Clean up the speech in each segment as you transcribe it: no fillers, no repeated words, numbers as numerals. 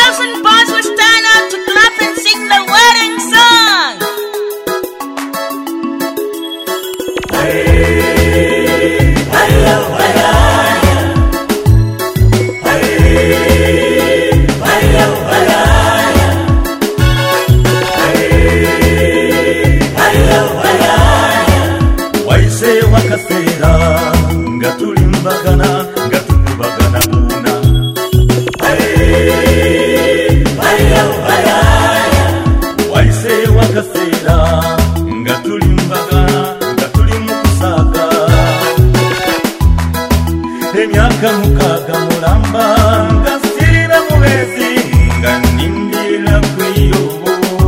girls and boys will stand up to clap and sing the wedding song. Waise wakasera ngatulimbagana ngatukubagana buna. Waise wakasera ngatulimbagana ngatulimukusaka. Emyaka mukaga mulamba ngasira mubezi nga nindira kwiyobo.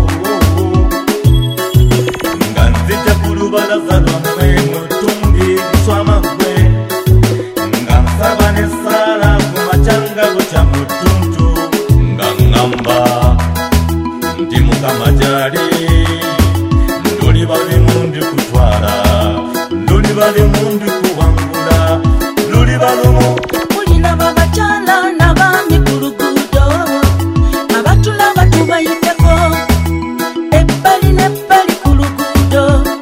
Nga nzija kulubalaza lwammwe mutungi kuswamagwe. Nga nsaba n'essaala ku makyangabo kya mutuntu. Nga ngamba ndi Mukama gy'ali. Luli bali mundi kutwala, luli bali mundi kuwangula, luli balumu. Mulina babakyala n'abaami ku luguudo, abatulaba tubayiteko ebbali n'ebbali ku luguudo,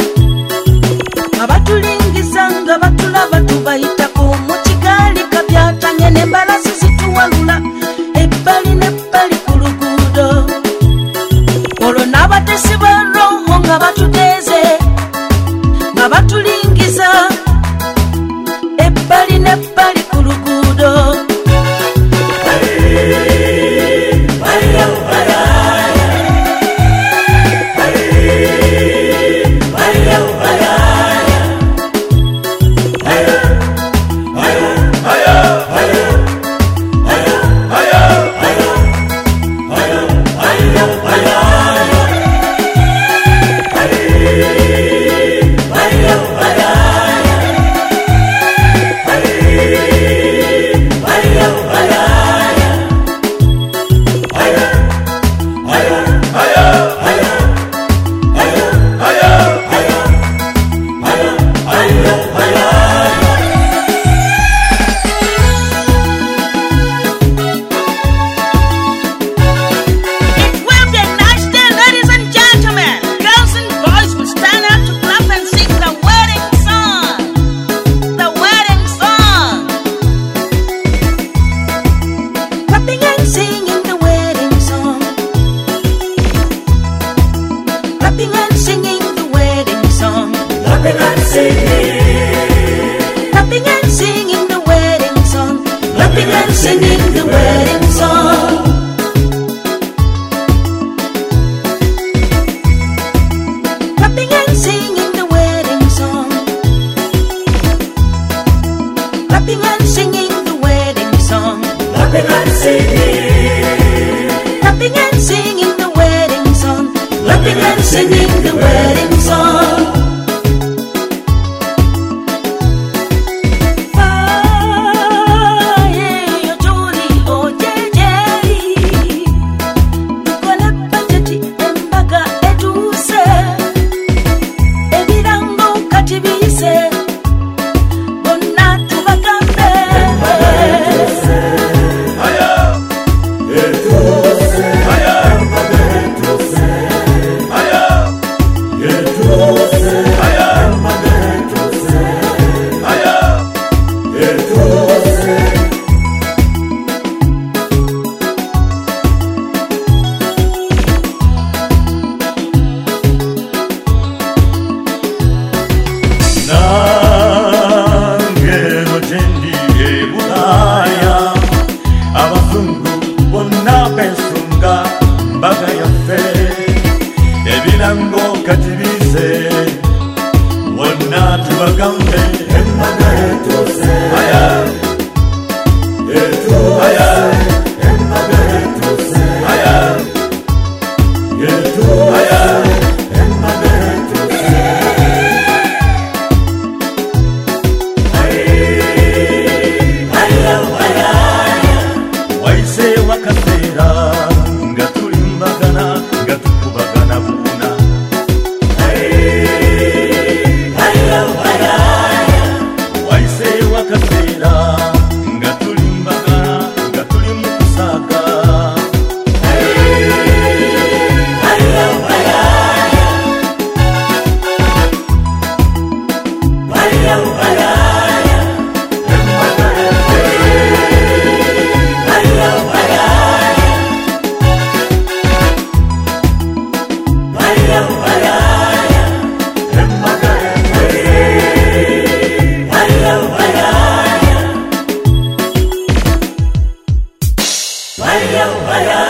abatulingiza nga batulaba tubayitako mu kigaali kabyatanye n'embalasi zituwalula ebbali n'ebbali ku luguudo. Olwo n'abatesi ba roho nga batuteeze nga batulingiza ebbali n'ebbali ku luguudo. Yes. haya